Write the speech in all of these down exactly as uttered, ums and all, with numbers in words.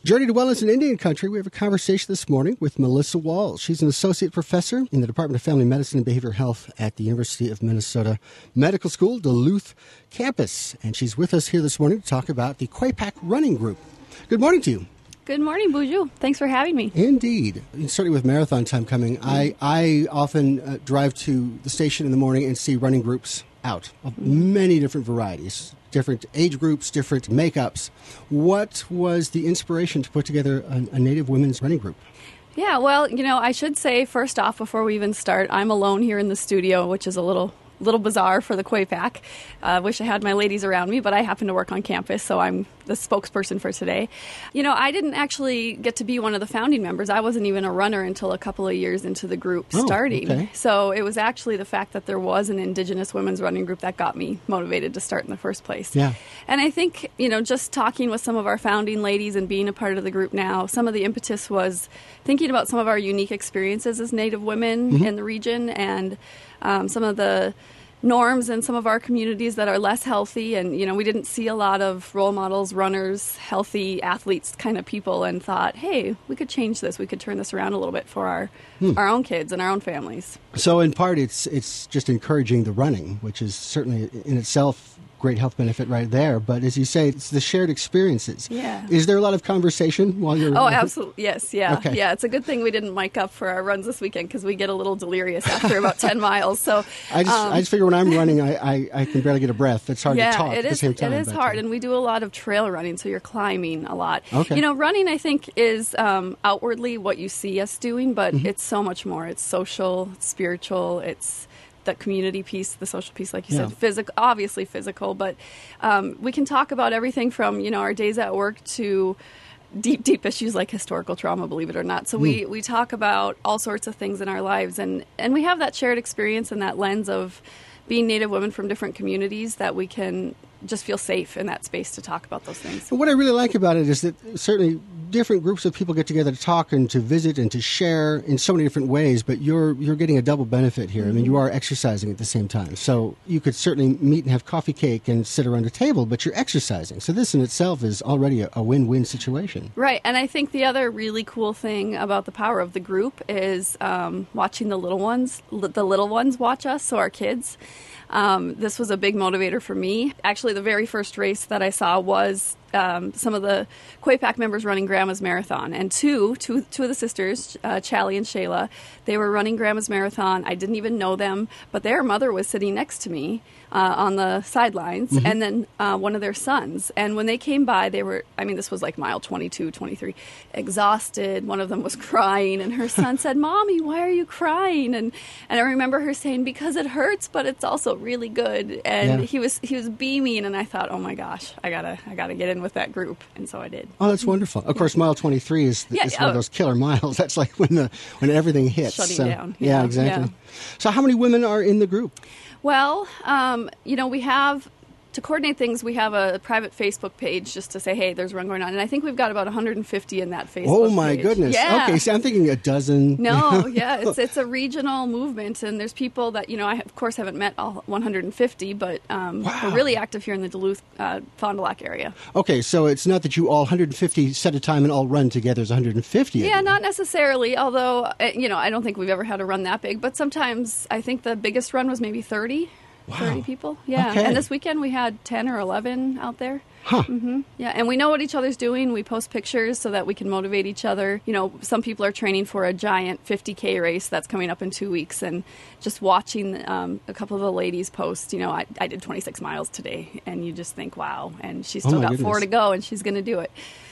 Journey to Wellness in Indian Country. We have a conversation this morning with Melissa Walls. She's an associate professor in the Department of Family Medicine and Behavioral Health at the University of Minnesota Medical School, Duluth campus. And she's with us here this morning to talk about the Quapac Running Group. Good morning to you. Good morning, Buju. Thanks for having me. Indeed. Certainly with marathon time coming, mm-hmm. I, I often uh, drive to the station in the morning and see running groups out of mm-hmm. many different varieties. Different age groups, different makeups. What was the inspiration to put together a, a Native women's running group? Yeah, well, you know, I should say first off, before we even start, I'm alone here in the studio, which is a little little bizarre for the Quapac. I uh, wish I had my ladies around me, but I happen to work on campus, so I'm the spokesperson for today. You know, I didn't actually get to be one of the founding members. I wasn't even a runner until a couple of years into the group oh, starting. Okay. So it was actually the fact that there was an Indigenous women's running group that got me motivated to start in the first place. Yeah. And I think, you know, just talking with some of our founding ladies and being a part of the group now, some of the impetus was thinking about some of our unique experiences as Native women mm-hmm. in the region and um, some of the norms in some of our communities that are less healthy. And, you know, we didn't see a lot of role models, runners, healthy athletes kind of people, and thought, hey, we could change this. We could turn this around a little bit for our hmm. our own kids and our own families. So in part, it's it's just encouraging the running, which is certainly in itself great health benefit right there. But as you say, it's the shared experiences. Yeah. Is there a lot of conversation while you're... Oh, absolutely. Yes. Yeah. Okay. Yeah. It's a good thing we didn't mic up for our runs this weekend because we get a little delirious after about ten miles. So I just um, I just figure when I'm running, I, I, I can barely get a breath. It's hard yeah, to talk it at is, the same time. It is but, hard. uh, And we do a lot of trail running, so you're climbing a lot. Okay. You know, running, I think, is um, outwardly what you see us doing, but mm-hmm. it's so much more. It's social, it's spiritual, it's that community piece, the social piece, like you Yeah. said, physical, obviously physical, but um, we can talk about everything from, you know, our days at work to deep, deep issues like historical trauma, believe it or not. So mm. we, we talk about all sorts of things in our lives, and, and we have that shared experience and that lens of being Native women from different communities that we can just feel safe in that space to talk about those things. What I really like about it is that certainly different groups of people get together to talk and to visit and to share in so many different ways, but you're you're getting a double benefit here. Mm-hmm. I mean, you are exercising at the same time. So you could certainly meet and have coffee cake and sit around a table, but you're exercising. So this in itself is already a, a win-win situation. Right. And I think the other really cool thing about the power of the group is um, watching the little ones, the little ones watch us, so our kids. Um, this was a big motivator for me. Actually, the very first race that I saw was um, some of the Quapac members running Grandma's Marathon. And two, two, two of the sisters, uh, Chally and Shayla, they were running Grandma's Marathon. I didn't even know them, but their mother was sitting next to me uh, on the sidelines, mm-hmm. and then uh, one of their sons. And when they came by, they were, I mean, this was like mile twenty-two, twenty-three, exhausted. One of them was crying, and her son said, "Mommy, why are you crying?" And and I remember her saying, "Because it hurts, but it's also really good." And yeah. he was he was beaming, and I thought, "Oh my gosh, I gotta I gotta get in with that group," and so I did. Oh, that's wonderful. Of course, mile twenty-three is, the, yeah, is uh, one of those killer miles. That's like when the when everything hits. Shutting so, down. Yeah, yeah exactly. Yeah. So how many women are in the group? Well, um, you know, we have, to coordinate things, we have a private Facebook page just to say, hey, there's a run going on. And I think we've got about one hundred fifty in that Facebook page. Oh, my page. goodness. Yeah. Okay, so I'm thinking a dozen. No, yeah, it's it's a regional movement. And there's people that, you know, I, of course, haven't met all one hundred fifty, but um, wow. we're really active here in the Duluth, uh, Fond du Lac area. Okay, so it's not that you all one hundred fifty set a time and all run together as one hundred fifty. Yeah, not necessarily, although, uh, you know, I don't think we've ever had a run that big. But sometimes I think the biggest run was maybe thirty. Wow. thirty people, yeah. Okay. And this weekend we had ten or eleven out there. Huh. Mm-hmm. Yeah, and we know what each other's doing. We post pictures so that we can motivate each other. You know, some people are training for a giant fifty K race that's coming up in two weeks. And just watching um, a couple of the ladies post, you know, I, I did twenty-six miles today. And you just think, wow. And she's still oh got goodness. four to go, and she's going to do it.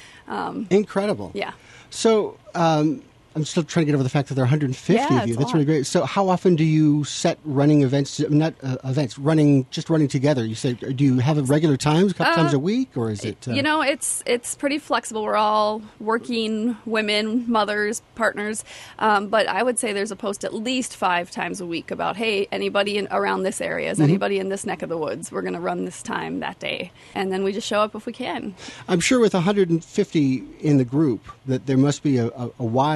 Um, Incredible. Yeah. So... Um, I'm still trying to get over the fact that there are one hundred fifty yeah, of you. it's That's a really lot. great. So how often do you set running events, not uh, events, running, just running together? You say, do you have regular times, a couple uh, times a week, or is it? Uh... You know, it's it's pretty flexible. We're all working women, mothers, partners. Um, but I would say there's a post at least five times a week about, hey, anybody in, around this area, is mm-hmm. anybody in this neck of the woods? We're going to run this time that day. And then we just show up if we can. I'm sure with one hundred fifty in the group that there must be a, a, a wide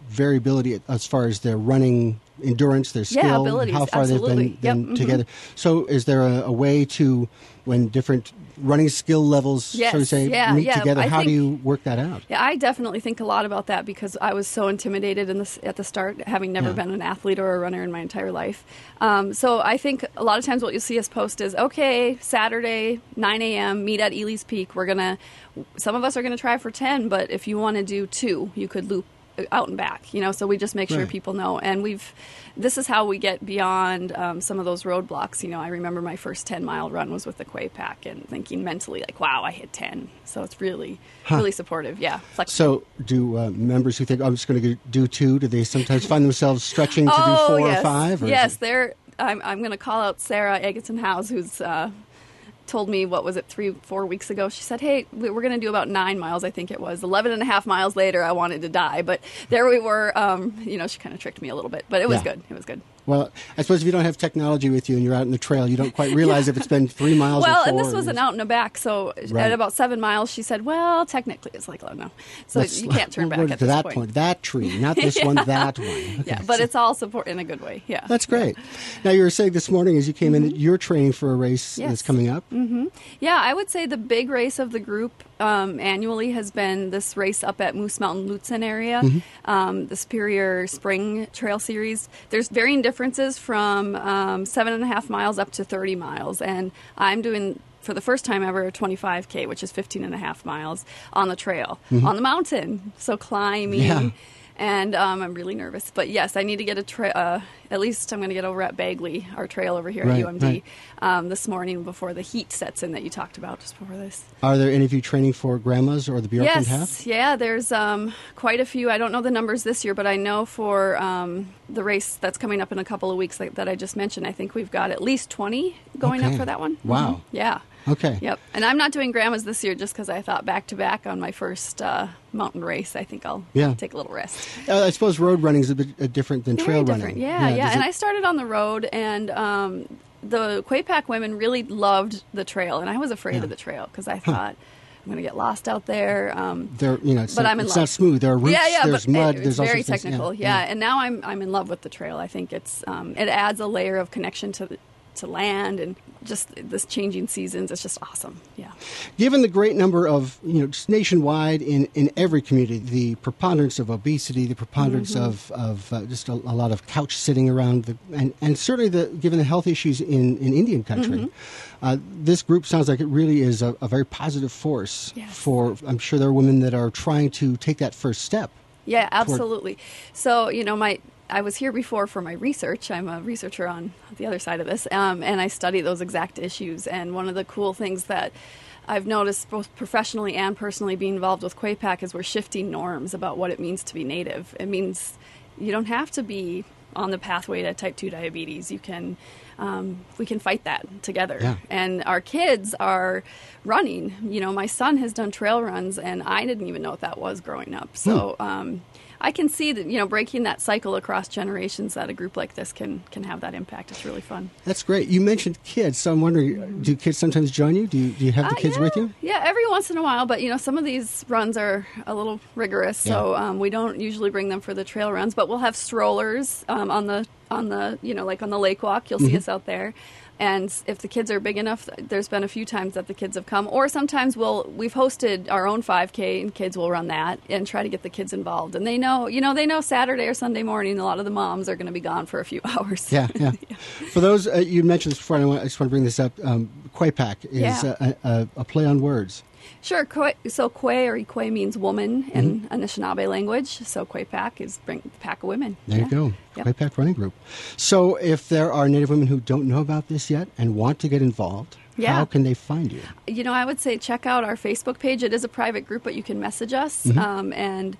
variability as far as their running endurance, their skill, Yeah, abilities, how far absolutely. they've been, been Yep, mhm. together. So is there a, a way to, when different running skill levels, Yes, so to say, yeah, meet yeah, together, I how do think- you work that out? Yeah, I definitely think a lot about that because I was so intimidated in this, at the start, having never Yeah. been an athlete or a runner in my entire life. Um, so I think a lot of times what you'll see us post is, okay, Saturday, nine a.m., meet at Ely's Peak. We're going to, some of us are going to try for ten, but if you want to do two, you could loop out and back, you know, so we just make sure Right. people know. And we've, this is how we get beyond um, some of those roadblocks. You know, I remember my first ten mile run was with the Quay Pack and thinking mentally like, wow, I hit ten. So it's really, Huh. really supportive. Yeah. Flexible. So do uh, members who think, oh, I'm just going to do two, do they sometimes find themselves stretching to oh, do four yes. or five? Or is yes, it- they're, I'm, I'm going to call out Sarah Egerton House, who's uh, told me, what was it, three, four weeks ago? She said, hey, we- we're going to do about nine miles, I think it was. Eleven and a half miles later, I wanted to die. But there we were. Um, you know, she kind of tricked me a little bit. But it was Yeah. good. It was good. Well, I suppose if you don't have technology with you and you're out in the trail, you don't quite realize if it's been three miles Well, or four. and this was an out and a back. So Right. at about seven miles, she said, well, technically, it's like, oh, no. So Let's- you can't turn we'll back go at to this that point. point. That tree, not this one, that one. Okay. Yeah, but it's all support in a good way. Yeah. That's great. Now, you were saying this morning as you came in that you're training for a race Yes. that's coming up. Yeah, I would say the big race of the group um, annually has been this race up at Moose Mountain, Lutsen area, um, the Superior Spring Trail Series. There's varying differences from um, seven and a half miles up to thirty miles, and I'm doing, for the first time ever, a twenty-five K, which is fifteen and a half miles on the trail, on the mountain, so climbing. Yeah. And um, I'm really nervous. But yes, I need to get a tra- uh, at least I'm going to get over at Bagley, our trail over here Right, at U M D, right. um, this morning before the heat sets in that you talked about just before this. Are there any of you training for grandmas or the Bjorkland Yes, half? yeah, there's um, quite a few. I don't know the numbers this year, but I know for um, the race that's coming up in a couple of weeks like, that I just mentioned, I think we've got at least twenty going Okay. up for that one. Wow. Mhm. Yeah. Okay. Yep. And I'm not doing grandmas this year just because I thought back to back on my first uh, mountain race. I think I'll Yeah. take a little rest. Uh, I suppose road running is a bit uh, different than Very trail different. running. Yeah, yeah. does And it- I started on the road, and um, the Quay Pack women really loved the trail, and I was afraid Yeah. of the trail because I thought I'm going to get lost out there. Um, There, you know, it's, but not, I'm in it's love. not smooth. There are roots. yeah, yeah, there's but mud. it- there's it's all very sorts of things. technical. Yeah, and now I'm I'm in love with the trail. I think it's um, it adds a layer of connection to the, to land and just this changing seasons. It's just awesome. Yeah. Given the great number of, you know, just nationwide in, in every community, the preponderance of obesity, the preponderance Mm-hmm. of, of uh, just a, a lot of couch sitting around, the, and, and certainly the given the health issues in, in Indian country, Mm-hmm. uh, this group sounds like it really is a, a very positive force Yes. for, I'm sure there are women that are trying to take that first step. Yeah, absolutely. So, you know, my I was here before for my research. I'm a researcher on the other side of this, um, and I study those exact issues. And one of the cool things that I've noticed both professionally and personally being involved with Quay Pack is we're shifting norms about what it means to be Native. It means you don't have to be on the pathway to type two diabetes. You can, um, we can fight that together. Yeah. And our kids are running. You know, my son has done trail runs, and I didn't even know what that was growing up. So um, I can see that, you know, breaking that cycle across generations, that a group like this can can have that impact. It's really fun. That's great. You mentioned kids, so I'm wondering, do kids sometimes join you? Do you, do you have the Uh, kids yeah, with you? Yeah, every once in a while. But, you know, some of these runs are a little rigorous, so um, we don't usually bring them for the trail runs. But we'll have strollers um, on the, on the, you know, like on the lake walk. You'll see us out there. And if the kids are big enough, there's been a few times that the kids have come. Or sometimes we'll, we've hosted our own five K, and kids will run that and try to get the kids involved. And they know, you know, they know Saturday or Sunday morning, a lot of the moms are going to be gone for a few hours. Yeah, yeah. For those, uh, you mentioned this before, and I, want, I just want to bring this up. Um, Quay Pack is Yeah. a, a, a play on words. Sure. Kwe, so Kwe or Ikwe means woman in Mm-hmm. Anishinaabe language. So Quay Pack is bring the pack of women. There Yeah. you go. Yep. Quay Pack Running Group. So if there are Native women who don't know about this yet and want to get involved, Yeah. how can they find you? You know, I would say check out our Facebook page. It is a private group, but you can message us. Mm-hmm. Um, and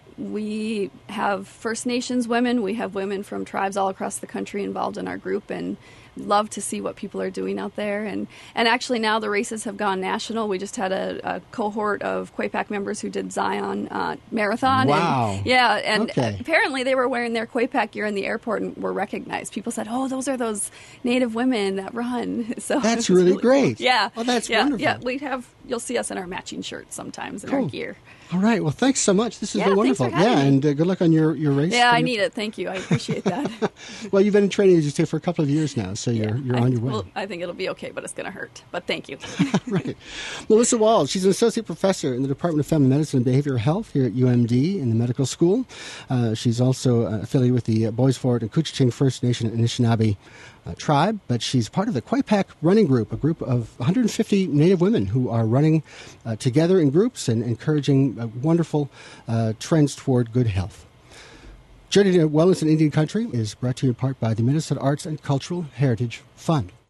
we have First Nations women. We have women from tribes all across the country involved in our group, and love to see what people are doing out there. And, and actually now the races have gone national. We just had a, a cohort of Quay Pack members who did Zion uh, Marathon. Wow. And, yeah, and Okay. apparently they were wearing their Quay Pack gear in the airport and were recognized. People said, oh, those are those Native women that run. So That's it's really cool. great. Yeah. Oh, that's yeah, wonderful. Yeah, we have, you'll see us in our matching shirts sometimes in Cool. our gear. All right. Well, thanks so much. This has Yeah, been thanks wonderful. for having Yeah, me. and uh, good luck on your, your race. Yeah, I And- need it. Thank you. I appreciate that. Well, you've been in training, as you say, for a couple of years now, so you're, Yeah, you're I, on your way. well, I think it'll be okay, but it's going to hurt. But thank you. Right. Melissa Wald, she's an associate professor in the Department of Family Medicine and Behavioral Health here at U M D in the medical school. Uh, she's also uh, affiliated with the uh, Boys Fort and Couchiching First Nation and Anishinaabe uh, tribe, but she's part of the Quaipak Running Group, a group of one hundred fifty Native women who are running uh, together in groups and encouraging uh, wonderful uh, trends toward good health. Journey to Wellness in Indian Country is brought to you in part by the Minnesota Arts and Cultural Heritage Fund.